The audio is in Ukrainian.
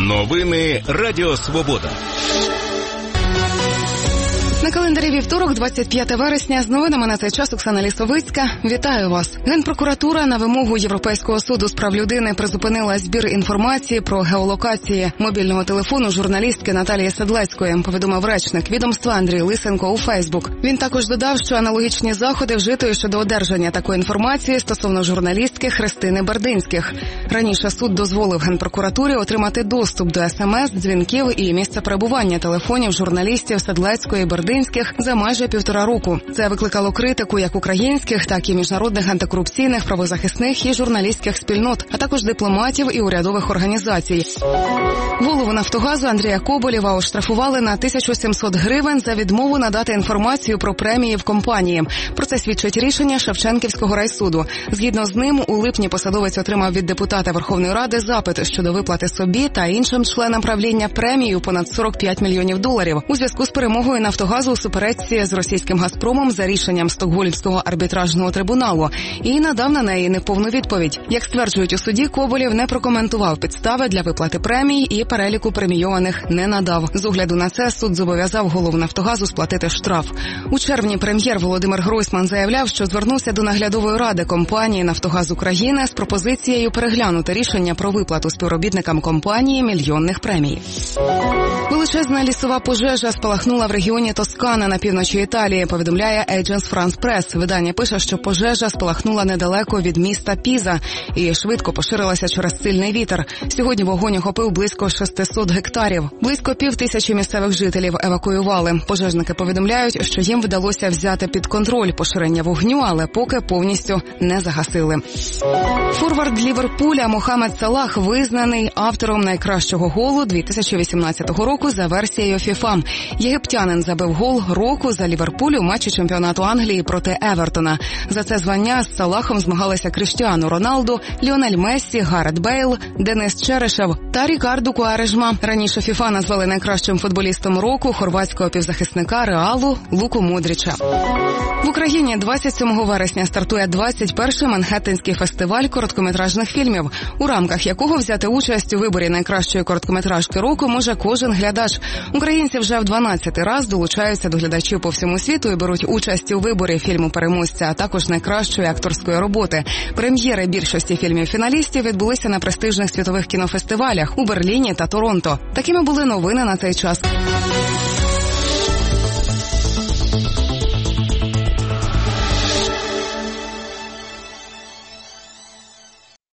Новини Радіо Свобода. На календарі вівторок, 25 вересня, з новинами на цей час Оксана Лісовицька. Вітаю вас. Генпрокуратура на вимогу Європейського суду з прав людини призупинила збір інформації про геолокації мобільного телефону журналістки Наталії Седлецької, повідомив речник відомства Андрій Лисенко у Фейсбук. Він також додав, що аналогічні заходи вжито щодо одержання такої інформації стосовно журналістки Христини Бердинських. Раніше суд дозволив Генпрокуратурі отримати доступ до СМС, дзвінків і місця перебування телефонів журналістів Седлецької і Бердинських за майже 1,5 року. Це викликало критику як українських, так і міжнародних антикорупційних, правозахисних і журналістських спільнот, а також дипломатів і урядових організацій. Голову «Нафтогазу» Андрія Коболєва оштрафували на 1700 гривень за відмову надати інформацію про премії в компанії. Про це свідчить рішення Шевченківського райсуду. Згідно з ним, у липні посадовець отримав від депутата Верховної Ради запит щодо виплати собі та іншим членам правління премію понад $45 мільйонів у зв'язку з перемогою «Нафтогазу» у суперечці з російським «Газпромом» за рішенням Стокгольмського арбітражного трибуналу і надав на неї неповну відповідь. Як стверджують у суді, Коболєв не прокоментував підстави для виплати премій і переліку премійованих не надав. З огляду на це суд зобов'язав голову «Нафтогазу» сплатити штраф. У червні прем'єр Володимир Гройсман заявляв, що звернувся до наглядової ради компанії «Нафтогаз України» з пропозицією переглянути рішення про виплату співробітникам компанії мільйонних премій. Величезна лісова пожежа спалахнула в регіоні Тоскана на півночі Італії, повідомляє Agence France Press. Видання пише, що пожежа спалахнула недалеко від міста Піза і швидко поширилася через сильний вітер. Сьогодні вогонь охопив близько 600 гектарів. Близько 5000 місцевих жителів евакуювали. Пожежники повідомляють, що їм вдалося взяти під контроль поширення вогню, але поки повністю не загасили. Форвард Ліверпуля Мохамед Салах визнаний автором найкращого голу 2018 року за версією FIFA. Єгиптянин забив гол року за Ліверпуль у матчі чемпіонату Англії проти Евертона. За це звання з Салахом змагалися Кріштіану Роналду, Ліонель Мессі, Гарет Бейл, Денис Черешев та Рікарду Куарежма. Раніше FIFA назвали найкращим футболістом року хорватського півзахисника Реалу Луку Модріча. В Україні 27 вересня стартує 21-й Манхеттенський фестиваль короткометражних фільмів, у рамках якого взяти участь у виборі найкращої короткометражки року може кожен глядач. Українці вже в 12-й раз долучаються до глядачів по всьому світу і беруть участь у виборі фільму-переможця, а також найкращої акторської роботи. Прем'єри більшості фільмів-фіналістів відбулися на престижних світових кінофестивалях у Берліні та Торонто. Такими були новини на цей час.